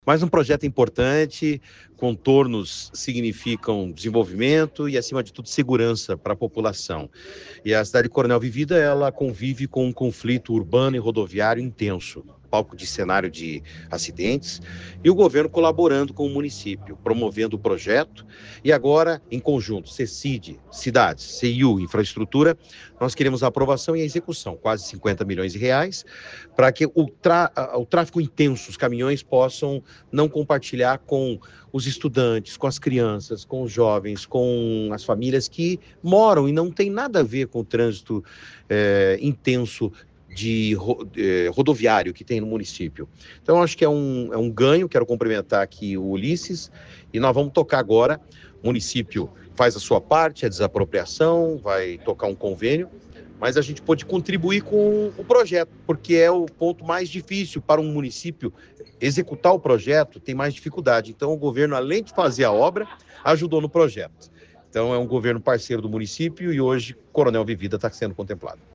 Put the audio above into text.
Mais um projeto importante, contornos significam desenvolvimento e, acima de tudo, segurança para a população. E a cidade de Coronel Vivida, ela convive com um conflito urbano e rodoviário intenso, palco de cenário de acidentes, e o governo colaborando com o município, promovendo o projeto. E agora, em conjunto, CECID, cidades, CIU, infraestrutura, nós queremos a aprovação e a execução, quase 50 milhões de reais, para que o tráfego intenso, os caminhões possam não compartilhar com os estudantes, com as crianças, com os jovens, com as famílias que moram e não tem nada a ver com o trânsito intenso rodoviário que tem no município. Então, acho que é um ganho. Quero cumprimentar aqui o Ulisses e nós vamos tocar agora. O município faz a sua parte, a desapropriação, vai tocar um convênio, mas a gente pode contribuir com o projeto, porque é o ponto mais difícil para um município executar o projeto, tem mais dificuldade. Então, o governo, além de fazer a obra, ajudou no projeto. Então, é um governo parceiro do município e hoje Coronel Vivida está sendo contemplado.